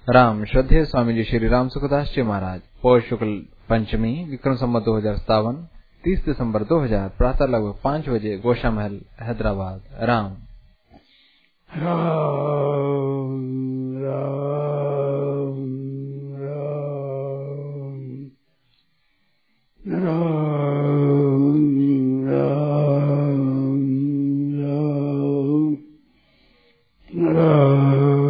राम श्रद्धेय स्वामी जी श्री राम सुखदास जी महाराज। पौष शुक्ल पंचमी विक्रम संवत 2057 30 दिसंबर 2000 प्रातः लगभग 5 बजे गोशा महल हैदराबाद। राम राम राम राम राम राम राम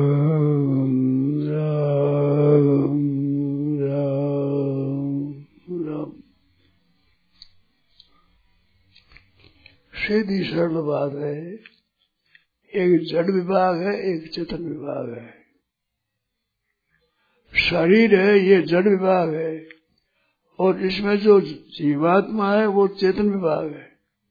सीधी सरल बात है। एक जड़ विभाग है, एक चेतन विभाग है। शरीर है, ये जड़ विभाग है, और इसमें जो जीवात्मा है वो चेतन विभाग है।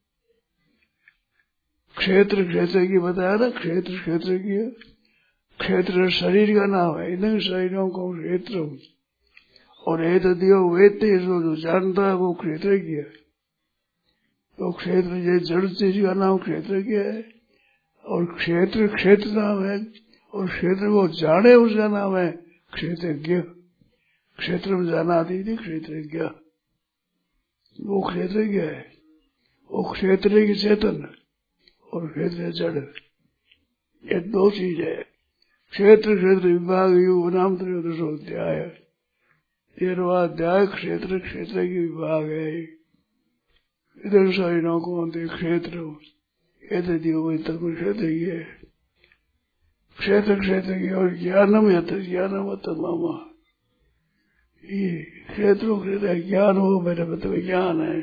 क्षेत्र क्षेत्र की बताया ना, क्षेत्र क्षेत्र की। क्षेत्र शरीर का नाम है, इन शरीरों को क्षेत्र। और ये तो दियो वेत्य जो जानता है वो क्षेत्र की है। तो क्षेत्र ये जड़ चीज का नाम क्षेत्र क्या है, और क्षेत्र क्षेत्र नाम है, और क्षेत्र को जाने उसका नाम है क्षेत्रज्ञ। क्षेत्र में जाना आती थी क्षेत्रज्ञ, वो क्षेत्रज्ञ है। वो क्षेत्र की चेतन और क्षेत्र जड़, ये दो चीज है। क्षेत्र क्षेत्र विभाग युग नाम त्रयोदशोध्याय 13वां अध्याय। क्षेत्र क्षेत्र की विभाग है। इधर शरीरों को क्षेत्र क्षेत्र की है। क्षेत्र क्षेत्र की और ज्ञानम यत्र ज्ञानम मामा। ये क्षेत्रों क्षेत्र ज्ञान हो, मेरे मतलब ज्ञान है।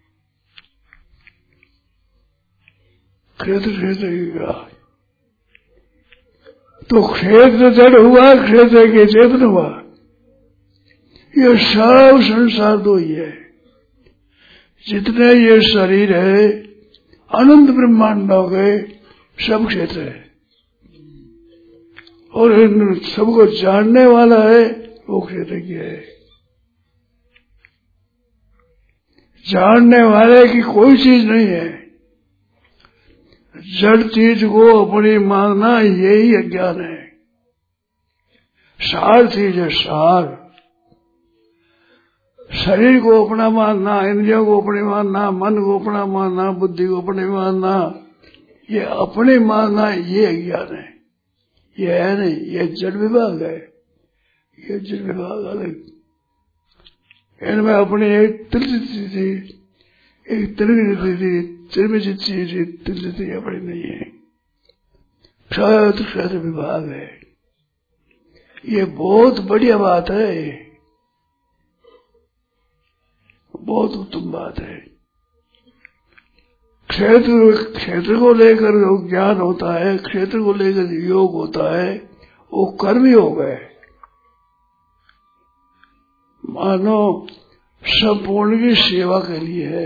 क्षेत्र क्षेत्र की तो क्षेत्र जड़ हुआ, क्षेत्र के चेतन हुआ। ये सब संसार दो ही है। जितने ये शरीर है, अनंत ब्रह्मांडों के सब क्षेत्र है, और इन सबको जानने वाला है वो क्षेत्र की है। जानने वाले की कोई चीज नहीं है। जड़ चीज को अपनी मानना यही अज्ञान है। सार चीज है, सार। शरीर को अपना मानना, इंद्रियों को अपने मानना, मन को अपना मानना, बुद्धि को अपने मानना, ये अपने मानना ये अज्ञान है। ये है नहीं, ये जड़ विभाग है। ये जड़ विभाग अलग। इनमें अपनी एक त्रिचित थी, एक त्रिविचित चीज, त्रिचित अपनी नहीं है। क्षेत्र विभाग है। ये बहुत बढ़िया बात है, बहुत उत्तम बात है। क्षेत्र को लेकर जो ज्ञान होता है, क्षेत्र को लेकर योग होता है, वो कर्म योग है। मानो संपूर्ण की सेवा के लिए है,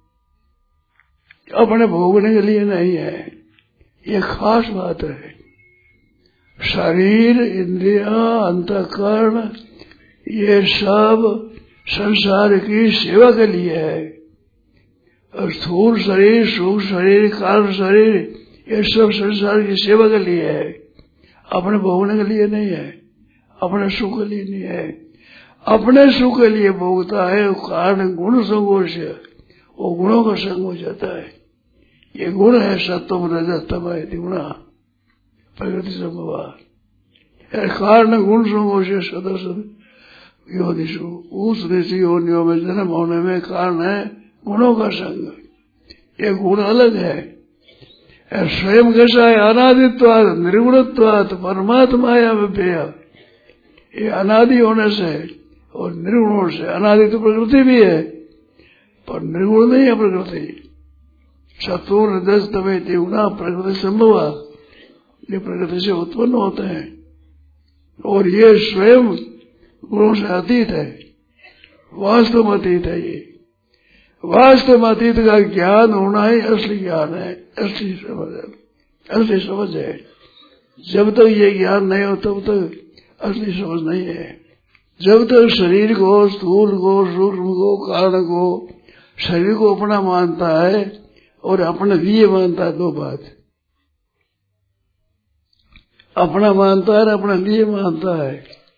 अपने भोगने के लिए नहीं है। ये खास बात है। शरीर, इंद्रिया, अंतःकरण, ये सब संसार की सेवा के लिए है। स्थूल शरीर, सूक्ष्म शरीर, कारण शरीर, ये सब संसार की सेवा के लिए है, अपने भोगने के लिए नहीं है, अपने सुख के लिए नहीं है। अपने सुख के लिए भोगता है वो कारण गुण संगों से, वो गुणों का संग हो जाता है। ये गुण है सत्वम रजस तम गुणा प्रकृति संभवा। कारण गुण संगों से सदस्य योनिषु, उस ऋषि योनियों में जन्म होने में कारण है गुणों का संग। ये गुण अलग है। स्वयं कैसा है? अनादित्वात् निर्गुणत्वात् परमात्माया व्यय। ये अनादि होने से और निर्गुण होने से, अनादि तो प्रकृति भी है पर निर्गुण नहीं है प्रकृति। सत्व रजस तमेति गुणा प्रकृति संभव, ये प्रकृति से उत्पन्न होते हैं, और ये स्वयं गुणों से अतीत है, वास्तव में अतीत है। ये वास्तव में अतीत का ज्ञान होना ही असली ज्ञान है, असली समझ है, असली समझ है। जब तक ये ज्ञान नहीं हो तब तक असली समझ नहीं है। जब तक शरीर को, स्थूल को, सूक्ष्म को, कारण को, शरीर को अपना मानता है और अपने लिए मानता है, दो बात। अपना मानता है और अपने लिए मानता है।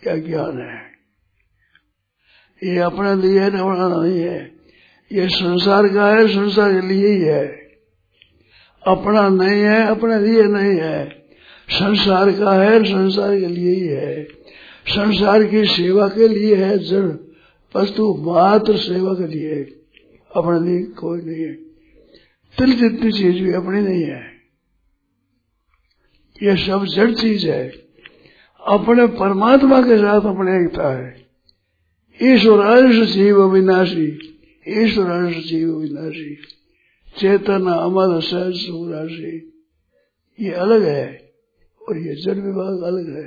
क्या ज्ञान है? ये अपने लिए है, अपना नहीं है। ये संसार का है, संसार के लिए ही है। अपना नहीं है, अपने लिए नहीं है। संसार का है, संसार के लिए ही है। संसार की सेवा के लिए है, जड़ वस्तु मात्र सेवा के लिए है, अपने लिए कोई नहीं है। तिल जितनी चीज भी अपनी नहीं है, ये सब जड़ चीज है। अपने परमात्मा के साथ अपने एकता है। ईश्वरांश जीव विनाशी, ईश्वरांश जीव विनाशी, चेतन अमर सहज सुराशि, ये अलग है और ये जड़ विभाग अलग है।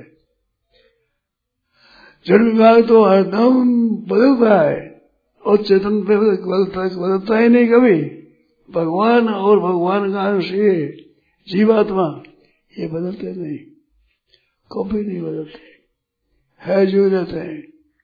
जड़ विभाग तो हरदम बदलता है और चेतन पे बदलता ही नहीं कभी। भगवान और भगवान का अंश ये जीवात्मा ये बदलते नहीं, कभी नहीं बदलते, है जो रहते हैं।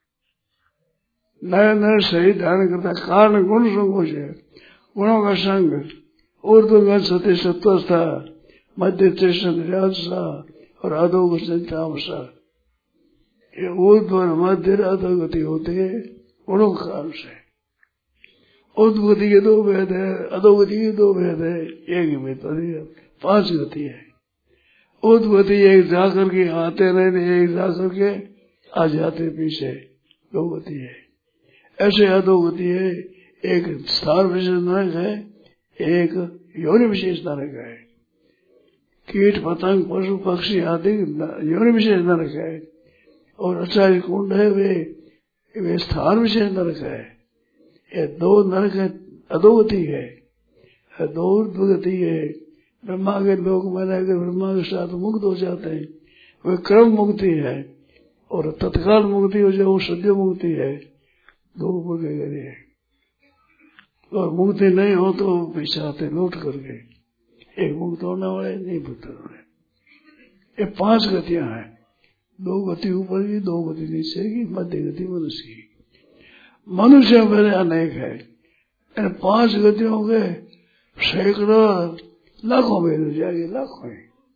नया नया शरीर धारण करता, कारण गुण संकोच है, गुणों का संग, ऊर्ध्व सती सत्वस्था, मध्य चेष्ट राजसा और अधोगति। ये ऊर्ध्व और मध्य अधोगति होते हैं गुणों का अंश है। उद्गति के दो भेद है, अधोगति के दो भेद है, एक ही भेद है, 5 गति है। उद्गति एक जाकर के आते रहते, एक जाकर के आ जाते पीछे, 2 गति है। ऐसे अधोगति है, एक स्थान विशेष नरक है, एक योनि विशेष नरक है। कीट पतंग पशु पक्षी आदि योनि विशेष नरक है, और आचार्य कुंड है वे स्थान विशेष नरक है। ये 2 नरक है, अधोगति है, 2 ऊर्ध्वगति है। ब्रह्मा के लोक में रहकर ब्रह्मा के साथ मुक्त हो जाते हैं, वे क्रम मुक्ति है। और तत्काल मुक्ति हो जाए वो सद्य मुक्ति है, 2 प्रकार है। और मुक्ति नहीं हो तो पीछे आते लौट करके, एक मुक्त होने वाले नहीं मुक्त होने। ये 5 गतियां हैं, 2 गति ऊपर की, 2 गति नीचे की, मध्य गति मनुष्य की। मनुष्य मेरे अनेक है, इन 5 गतियों के सैकड़ों लाखों भेद हो जाएगी, लाखों।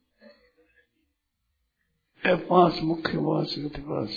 ये 5 मुख्य 5 गति 5।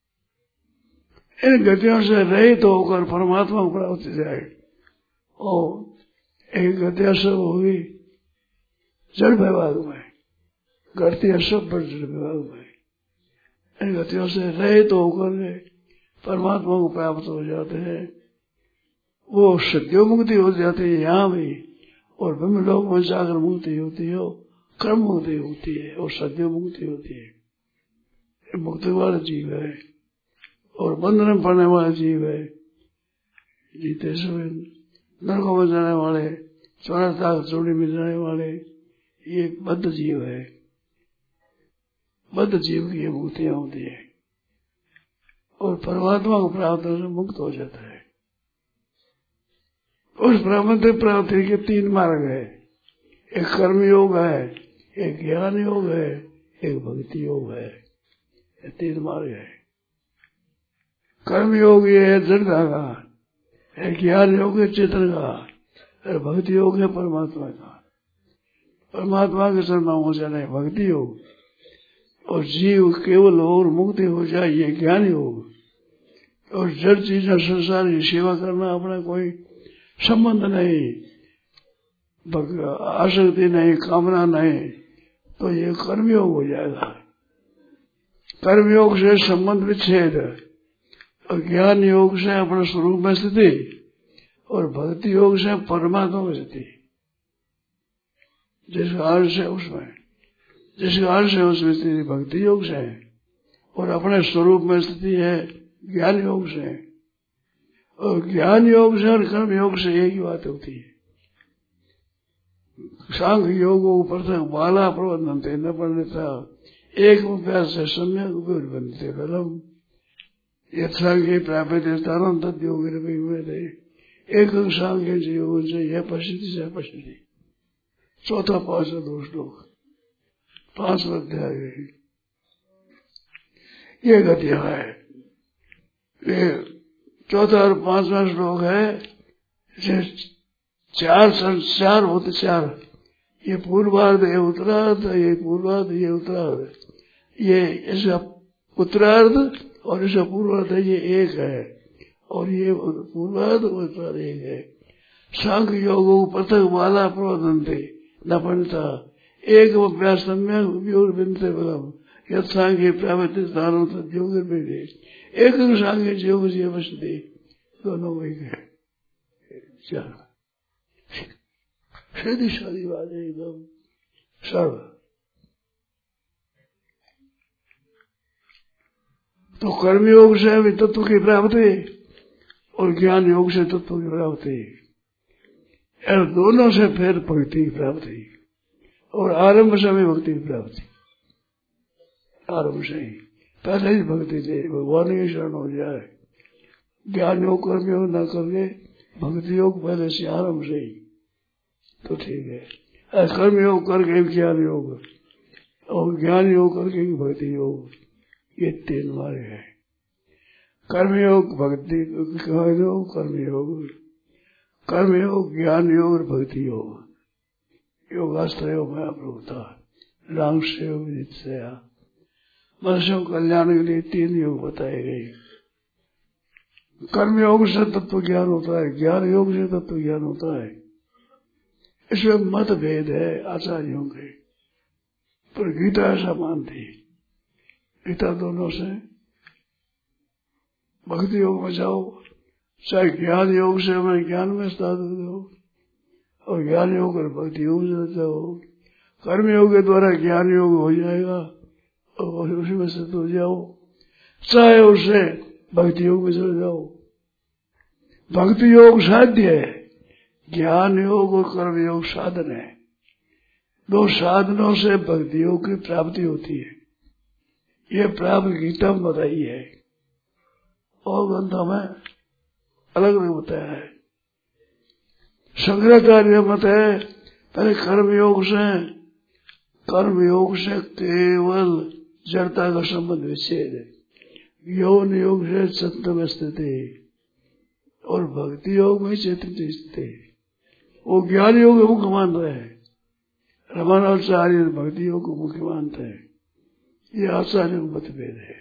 इन गतियों से रहित होकर परमात्मा को प्राप्त हो जाए। और एक गतियां सब होगी जड़ विभाग में, गतियां सब पर जड़ विभाग में। इन गतियों से रहित होकर परमात्मा को प्राप्त हो जाते हैं। वो सद्यो मुक्ति हो जाती है यहाँ भी, और ब्रह्म लोक में जाकर मुक्ति होती है, क्रम मुक्ति होती है और सद्यो मुक्ति होती है। ये मुक्ति वाला जीव है और बंधन में पड़ने वाला जीव है। जीते समय नरकों में जाने वाले, 14 चोरी में जाने वाले, ये बद्ध जीव है। बद्ध जीव की ये मुक्तियां होती है और परमात्मा को प्राप्त होने से मुक्त हो जाता है। उस ब्रह्म प्राप्ति के 3 मार्ग है, एक कर्म योग है, एक ज्ञान योग है, एक भक्ति योग है। ये 3 मार्ग है। कर्म योग ये है जड़ता का, एक ज्ञान योग है चेतन का, और भक्ति योग है परमात्मा का। परमात्मा के शरण हो जाना है भक्ति योग, और जीव केवल और मुक्ति हो जाए ये ज्ञान योग। और जड़ चीजें संसार की सेवा करना अपना कोई संबंध नहीं, आसक्ति नहीं, कामना नहीं, तो ये कर्मयोग हो जाएगा। कर्मयोग से संबंध विच्छेद, और ज्ञान योग से अपने स्वरूप में स्थिति, और भक्ति योग से परमात्मा में स्थिति। जिसका अर्थ है उसमें, जिसका अर्थ है उसमें स्थिति भक्ति योग से, और अपने स्वरूप में स्थिति है ज्ञान योग से। और ज्ञान योग से और कर्म योग से एक ही बात होती है। सांख्य योग प्रथम बाला प्रबंधनते न पंडिता एक अभ्यास से सम्यक बनते बलम यथांगे प्राप्त स्थान तद योग एक सांख्य योग से यह पश्चिति से पश्चिति। 4था 5 2 श्लोक 5 अध्याय ये गतियां है। ये 4था और 5वां श्लोक है। 4 होते 4, ये पूर्वार्ध, ये उत्तरार्ध, ये पूर्वार्ध, ये उत्तरार्ध, ये ऐसा उत्तरार्ध और इसका पूर्वार्ध ये एक है, और ये पूर्वार्ध उत्तरार्ध एक है। सांख्य योग पृथक बाला प्रवदन्ते न पंडिता एक अभ्यास सम्यक बिंदते बलम यद सांख्य प्रावृत्ति स्थानों तक योग एक सांख्य योग से अवश्य दोनों एक है। सीधी सारी बात है एकदम सर्व। तो कर्मयोग से भी तत्व की प्राप्ति और ज्ञान योग से तत्व की प्राप्ति, और दोनों से फिर भक्ति की प्राप्ति, और आरंभ से भी भक्ति की प्राप्ति। आरंभ से ही पहले ही भक्ति दे, भगवान की शरण हो जाए। ज्ञान योग कर्म योग न करके भक्ति योग पहले से आरंभ से ही तो ठीक है। कर्म योग करके ज्ञान योग, और ज्ञान योग करके भक्ति योग, ये तीन मार्ग है। कर्मयोग भक्ति योग, कर्मयोग, कर्मयोग ज्ञान योग और भक्ति योग। योगास्त्र योग में प्रभुता राम से योग निश्चया मनुष्यों कल्याण के लिए तीन योग बताए गए। कर्मयोग से तत्व ज्ञान होता है, ज्ञान योग से तत्व ज्ञान होता है। इसमें मतभेद है आचार्यों के, पर गीता ऐसा मानती। गीता दोनों से भक्ति योग में जाओ, चाहे ज्ञान योग से मैं ज्ञान में साधन दो, और ज्ञान योग और भक्ति योग से जाओ। कर्म योग के द्वारा ज्ञान योग हो जाएगा और उसी में से तो जाओ, चाहे उससे भक्ति योग में चले जाओ। भक्ति योग साध्य है, ज्ञान योग और कर्म योग साधन है। दो साधनों से भक्ति योग की प्राप्ति होती है। ये प्राप्त गीता में बताई है और ग्रंथों में अलग अलग बताया है। शंकराचार्य मत है पहले कर्मयोग से केवल जड़ता का संबंध विच्छेद है, यौन योग से चैतन्य में स्थित है, और भक्ति योग में चैतन्य स्थित है। वो ज्ञान योग को मुख्य मानता है, रमणाचार्य भक्ति योग को मुख्य मानता है। ये आचार्य का मतभेद है,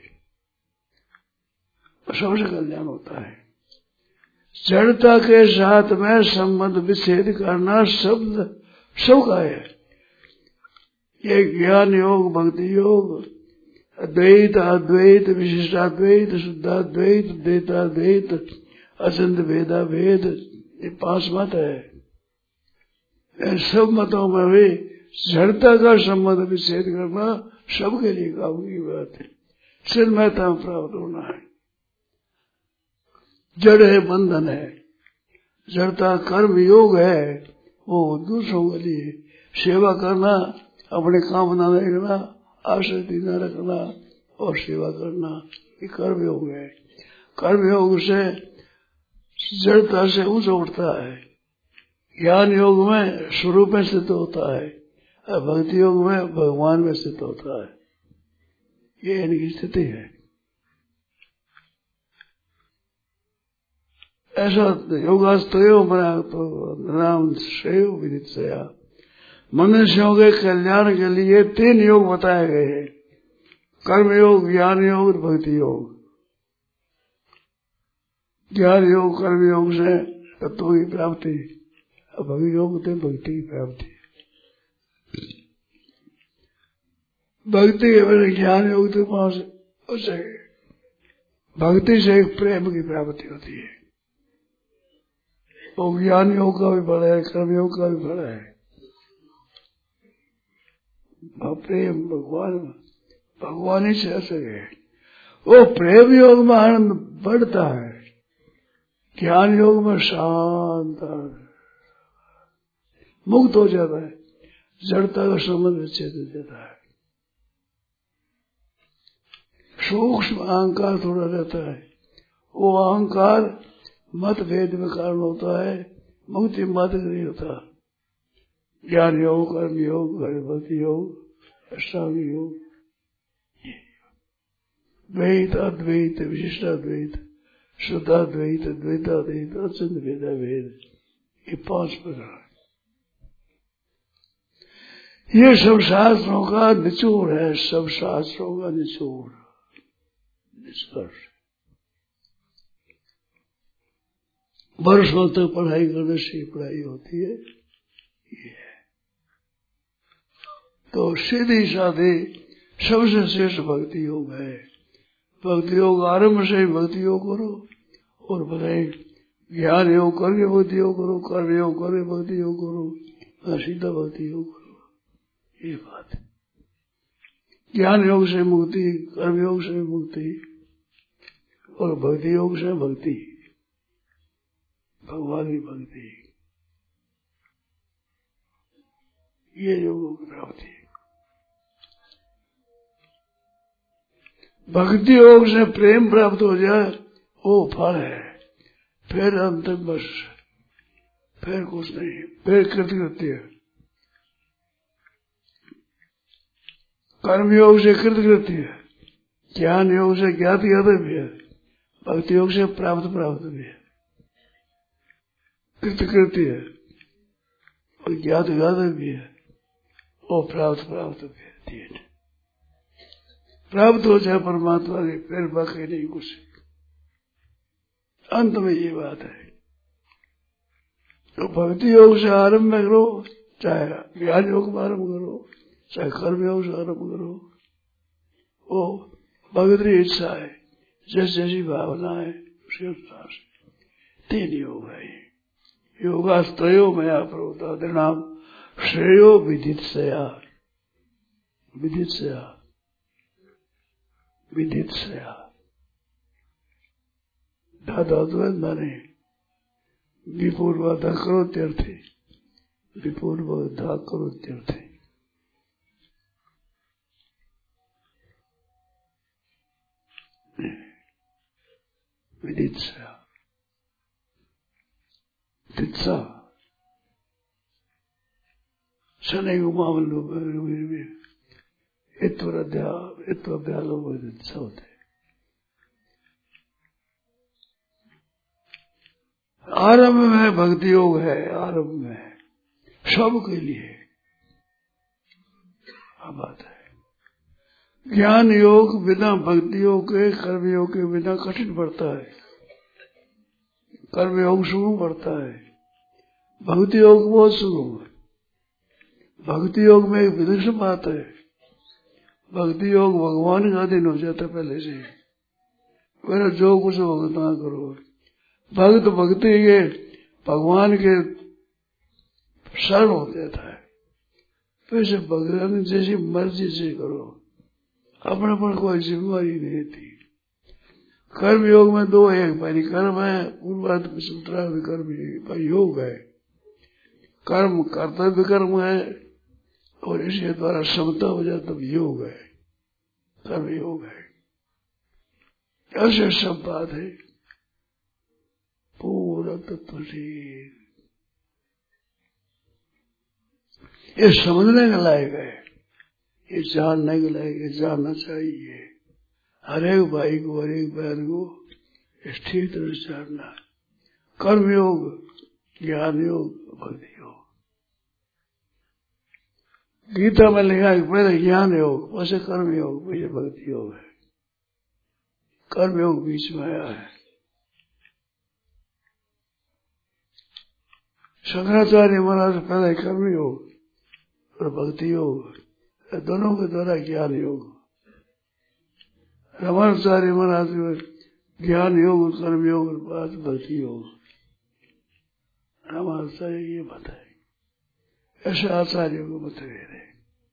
सबसे कल्याण होता है। जड़ता के साथ में संबंध विच्छेद करना शब्द सबका है। ये ज्ञान योग, भक्ति योग, अद्वैत, अद्वैत, विशिष्टाद्वैत, शुद्धाद्वैत, द्वैताद्वैत, अचिंत्य भेदा भेद, ये 5 मत है। इन सब मतों में भी जड़ता का संबंध विच्छेद करना सबके लिए काम की बात है। सिर महता में प्राप्त होना है। जड़ है, बंधन है। जड़ता कर्म योग है, वो दूसरों के लिए सेवा करना, अपने काम न रखना, आसक्ति न रखना और सेवा करना, ये कर्म योग है। कर्म योग से जड़ता से ऊंचा उठता है। ज्ञान योग में स्वरूप में स्थित होता है, और भक्ति योग में भगवान में स्थित होता है। ये इनकी स्थिति है। ऐसा योगास्त्रयो बना तो नाम श्रेय विदित सया। मनुष्यों के कल्याण के लिए 3 योग बताए गए हैं, कर्म योग, ज्ञान योग और भक्ति योग। ज्ञान योग कर्म योग से तत्व की प्राप्ति, भक्ति योग से भक्ति की प्राप्ति। भक्ति के बिना ज्ञान योग तो पास भक्ति से एक प्रेम की प्राप्ति होती है। तो ज्ञान योग का भी फल है, कर्म योग का भी फल है। प्रेम भगवान ही से असर है। वो प्रेम योग में आनंद बढ़ता है, ज्ञान योग में शांत मुक्त हो जाता है, जड़ता का संबंध विच्छेद हो जाता है। सूक्ष्म अहंकार थोड़ा रहता है, वो अहंकार मतभेद में कारण होता है, मुक्ति मात्र नहीं होता। ज्ञान योग, कर्म योग, भक्ति योग, अष्टांग योग, द्वैत, अद्वैत, विशिष्टाद्वैत, शुद्धाद्वैत, द्वैताद्वैत, अचिंत्य भेदा भेद, ये 5 प्रकार। ये सब शास्त्रों का निचोड़ है, सब शास्त्रों का निचोड़। निष्कर्ष। वर्षों तक पढ़ाई करने से पढ़ाई होती है, ये है। तो सीधी साधी सबसे श्रेष्ठ भक्ति योग है। भक्ति योग आरंभ से ही भक्ति योग करो, और बताए ज्ञान योग करके भक्ति योग करो, कर्म योग करके भक्ति योग करो, सीधा भक्ति योग करो, ये बात है। ज्ञान योग से मुक्ति, कर्म योग से मुक्ति, और भक्ति योग से भक्ति, भगवान की भक्ति, ये योग की प्राप्ति। भक्ति योग से प्रेम प्राप्त हो जाए वो फल है, फिर अंतिम बस, फिर कुछ नहीं, फिर कृतकृत्य। कर्म योग से कृतकृत्य, ज्ञान योग से ज्ञात ज्ञातव्य, भक्ति योग से प्राप्त प्राप्तव्य। कृतकृत्य और ज्ञात ज्ञातव्य और प्राप्त प्राप्तव्य, तीन। प्राप्त हो जाए परमात्मा के, फिर बाकी नहीं कुछ। अंत में ये बात है। तो भक्ति योग से आरंभ में करो, चाहे ज्ञान योग में आरंभ करो, चाहे कर्म योग से आरंभ करो, वो भगत की इच्छा है, जैसी जैसी भावना है उसके अनुसार से। तीन योग है ये। योगास्त्रयो मया प्रोक्ता नाम श्रेयो विदित सया, विदित सया, विदित सया। धातुवत माने विपूर्वधा करो तीर्थे, विपूर्वधा करो तीर्थे। विदित सया, दित्सा शनै उमावल्लो इत्वरध्यालो दित्सा होते। आरंभ में भक्ति योग है, आरंभ में सबके लिए बात है। ज्ञान योग बिना भक्ति योग के, कर्म योग के बिना कठिन पड़ता है। कर्म योग सुगम पड़ता है, भक्ति योग बहुत सुगम है। भक्ति योग में एक विलक्षण बात है, भक्ति योग भगवान का अधीन हो जाता पहले से। मेरा जो कुछ भगतना करो, भक्त भक्ति के भगवान के शरण हो जाता है। वैसे भगवान जैसी मर्जी से करो, अपने पर कोई जिम्मेवारी नहीं थी। कर्म योग में दो एक भाई कर्म है, पूर्वार्ध कर्म योग है। कर्म कर्तव्य कर्म है, और इसके द्वारा समता हो जाए तब योग है, कर्म योग है। ऐसे सब बात है पूरा तत्व से। ये समझने के लायक है, ये जानने के लायक है, जानना चाहिए हर एक भाई को, हर एक बहन को ठीक तरह से जानना। कर्म योग, ज्ञान योग, भक्ति योग। गीता में लिखा है पहले ज्ञान योग, वैसे कर्म योग, वैसे भक्ति योग है। कर्म योग बीच में आया है। शंकराचार्य महाराज पहले कर्म योग और भक्ति योग, दोनों के द्वारा ज्ञान योग। रामाचार्य महाराज ज्ञान योग, कर्म योग और बाद भक्ति योग। रामाचार्य ये बताए, ऐसे आचार्यों को मतभेद है।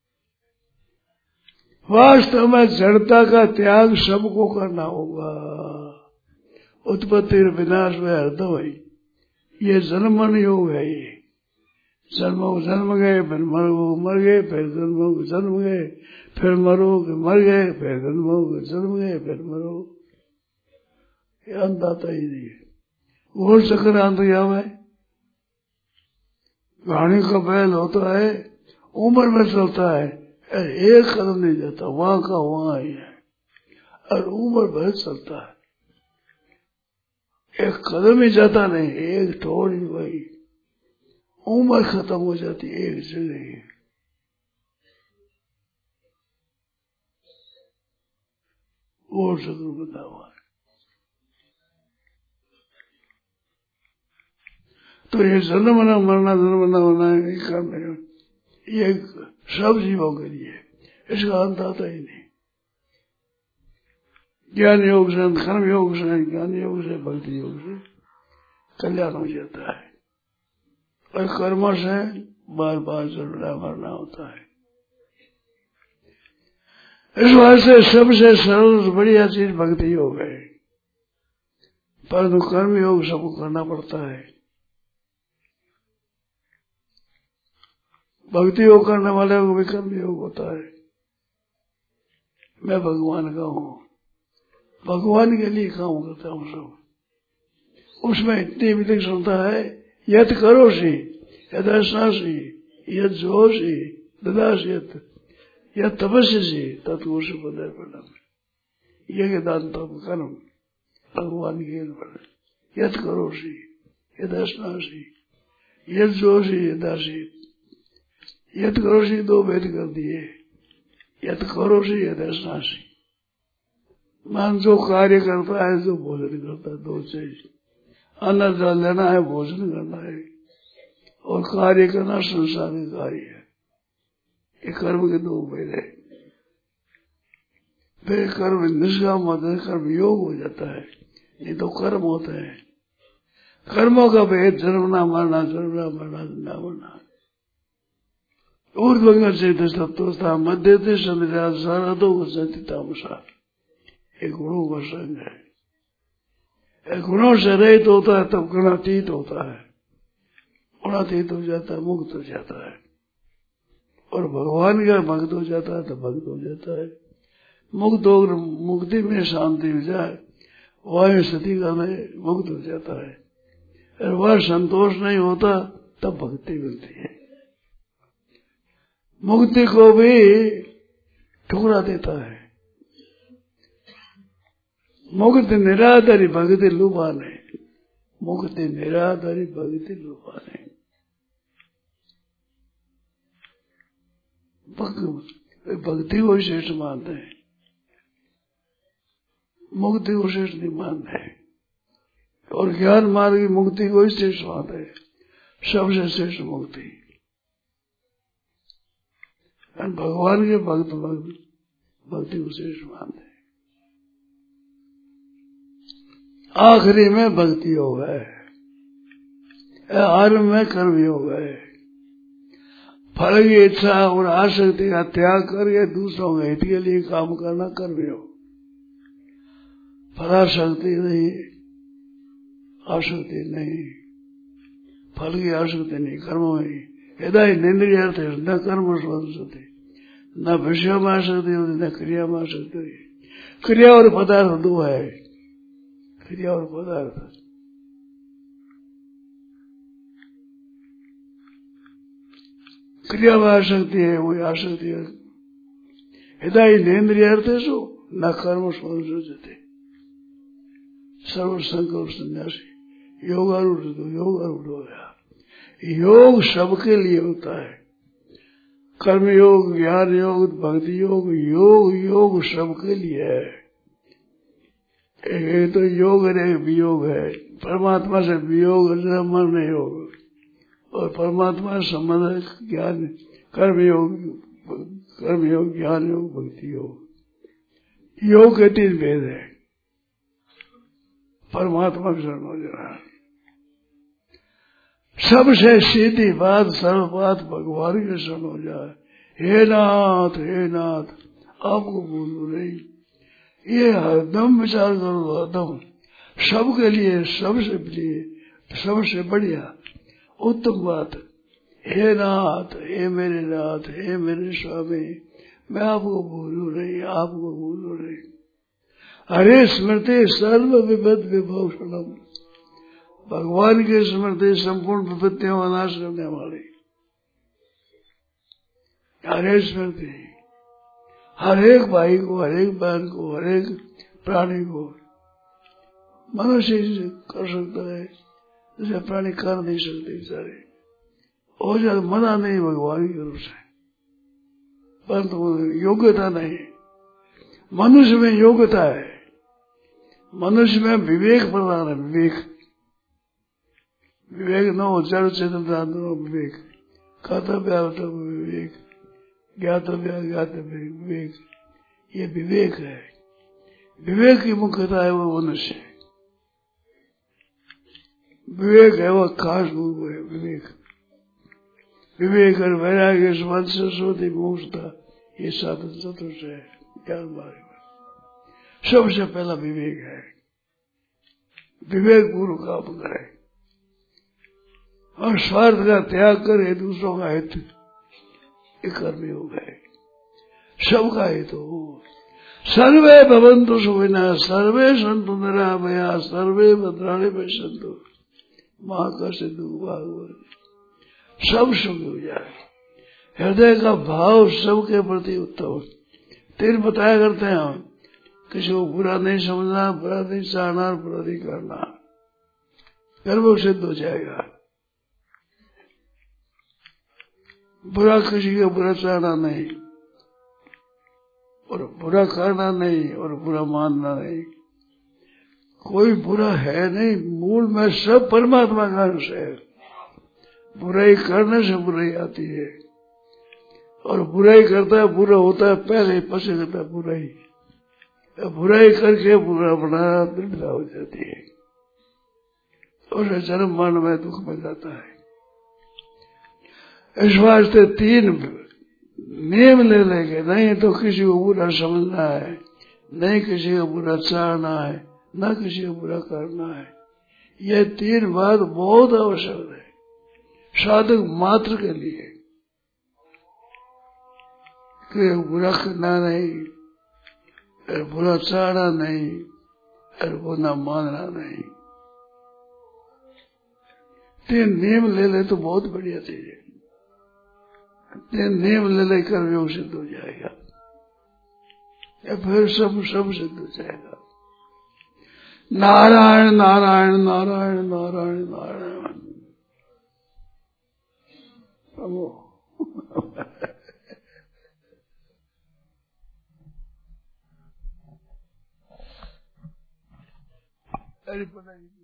वास्तव में जड़ता का त्याग सबको करना होगा। उत्पत्ति और विनाश में हृदय, ये जन्मन योग है। ये जन्म गए, फिर मर गए, फिर जन्म गए, फिर मरो, मर गए, फिर जन्म गए, फिर मरो। ये अंत आता ही नहीं है। घोर चक्र अंतर्याम है। गाड़ी का बैल होता है, उम्र में चलता है, एक कदम नहीं जाता, वहां का वहां ही है, और उम्र भर चलता है, एक कदम ही जाता नहीं, एक ठोड़ ही वही, उम्र खत्म हो जाती एक जगह ही। वो चक्र बना हुआ है। तो ये जन्मना मरना जन्मना मरना ये कर्म है, ये सब जीवों के लिए, इसका अंत आता ही नहीं। ज्ञान योग से, कर्म योग से, ज्ञान योग से, भक्ति योग से कल्याण हो जाता है, और कर्म से बार बार जन्मना मरना होता है। इस वास्ते सबसे सरल बढ़िया चीज भक्ति योग है, परंतु कर्म योग सबको करना पड़ता है। भक्ति योग करने वाले को भी कर्म योग होता है। मैं भगवान का हूँ, भगवान के लिए काम करता हूँ सब, उसमें इतनी विलक्षणता है। यत करोषि यदर्शनासि यद जोषि ददास्यत यद तपस्यसि तत्पुरुष पदर्पणम। ये दान तप कर्म भगवान के यत करोषि यदर्शनासि यद जोषि यदासि। यत करोषि दो भेद कर दिए, यत करोषि यदर्शनासि। मान जो कार्य करता है, जो भोजन करता है, दो चीज, अन्न जल लेना है, भोजन करना है, और कार्य करना संसारिक कार्य है। ये कर्म के दो भेद है। फिर कर्म निष्काम होता है, कर्म योग हो जाता है, ये तो कर्म होते हैं। कर्मों का भेद जन्मना मरना, जन्मना मरना, जन्मना मरना। ऊर्ध्वंग चेत सत्वस्था मध्य थे संध्या सारदो सतितामसा। ये गुणों का संग है। गुणों से रहित होता है तब गुणातीत होता है, गुणातीत हो जाता है, मुक्त हो जाता है, और भगवान का भक्त हो जाता है तो भक्त हो जाता है। मुक्त हो, मुक्ति में शांति हो जाए, वह स्थिति का में मुक्त हो जाता है, और वह संतोष नहीं होता तब भक्ति मिलती है। मुक्ति को भी ठुकरा देता है। मुक्ति निराधारी भक्ति लुभान है, मुक्ति निराधारी भक्ति लुभान है। भक्ति को श्रेष्ठ मानते हैं, मुक्ति को श्रेष्ठ नहीं मानते हैं, और ज्ञान मार्ग की मुक्ति को ही श्रेष्ठ मानते हैं, सबसे श्रेष्ठ मुक्ति। भगवान के भक्त भक्ति को श्रेष्ठ मानते हैं। आखिरी में भक्ति योग है, आरंभ में कर्म योग है। फल की इच्छा और आसक्ति का त्याग करके दूसरों के हित के लिए काम करना कर्म योग। फलासक्ति नहीं, आसक्ति नहीं, फल की आसक्ति नहीं, कर्म में यदा इंद्रिय अर्थ है, न कर्म होती, न विषय में आसक्ति होती, न क्रिया में आसक्ति होती। क्रिया और पदार्थ दो है, क्रिया और पदार्थ। क्रिया में आसक्ति है, वही आसक्ति है। यदा इंद्रिय अर्थ है सो न कर्म सोचते। सर्व संकल्प संन्यासी योगारूढ़ तो योगारूढ़ हो गया। योग सबके लिए होता है, कर्म योग, ज्ञान योग, भक्ति योग, योग योग सबके लिए है। एक तो योग है, एक वियोग है। परमात्मा से वियोग मरने योग, और परमात्मा से संबंध ज्ञान, कर्म योग, ज्ञान योग, भक्ति योग। योग के तीन भेद है। परमात्मा के शरण हो जाना, सबसे सीधी बात, सरल बात, भगवान के शरण हो जाए। हे नाथ, हे नाथ, आपको भूलू नहीं। ये हरदम विचार करो, हरदम सबके लिए, सबसे बढ़िया उत्तम बात। हे नाथ, हे मेरे नाथ, हे मेरे स्वामी, मैं आपको भूलू नहीं, आपको भूलू नहीं। हरे स्मृति सर्व विपद विभूषणम। भगवान की स्मृति संपूर्ण विपत्तियों का नाश करने वाली। हरे स्मृति हर एक भाई को, हर एक बहन को, हर एक प्राणी को मनुष्य कर सकता है, जैसे प्राणी कर नहीं सकते बेचारे। हो जाए मना नहीं भगवान की तरफ से, परंतु योग्यता नहीं। मनुष्य में योग्यता है, मनुष्य में विवेक प्रधान है। विवेक न हो जड़ चेतन विवेक, कर्तव्य विवेक, ज्ञातव्य विवेक, ये विवेक है। विवेक की मुख्यता है वो मनुष्य, विवेक है वो खास गुरु है। विवेक और वैराग्य सरस्वती मुक्ता, ये साधन चतुर्थ है ज्ञान मार्ग में। सबसे पहला विवेक है, विवेक गुरु काम करे और स्वार्थ का त्याग करे, दूसरों का हित कर्मी हो गए, सबका हित हो। सर्वे भवन्तु सुखिनः, सर्वे सन्तु निरामयाः, सर्वे भद्राणि पश्यन्तु मां कश्चित् दुःखभाग्। सब सुखी हो जाए, हृदय का भाव सबके प्रति उत्तम। तीन बताया करते हैं हम, किसी को बुरा नहीं समझना, बुरा नहीं चाहना, बुरा नहीं करना, कर्म सिद्ध हो जाएगा। बुरा किसी का बुरा चाहना नहीं, और बुरा करना नहीं, और बुरा मानना नहीं। कोई बुरा है नहीं, मूल में सब परमात्मा का अंश है। बुराई करने से बुराई आती है, और बुराई करता है बुरा होता है पहले, पसे करता है बुराई, बुराई करके बुरा बनाना दृढ़ता हो जाती है, और जन्म मरण में दुख में जाता है। इस वास्ते तीन नियम ले लेंगे, नहीं तो किसी को बुरा समझना है, नहीं किसी को बुरा चाहना है, न किसी को बुरा करना है। ये तीन बात बहुत आवश्यक है साधक मात्र के लिए, कि बुरा करना नहीं, और बुरा चाहना नहीं, और बुरा मानना नहीं। तीन नियम ले ले तो बहुत बढ़िया चीज है। तीन नियम ले लेकर योग सिद्ध हो जाएगा, या फिर सब सिद्ध हो जाएगा। नारायण नारायण नारायण नारायण नारायण। अरे पता नहीं।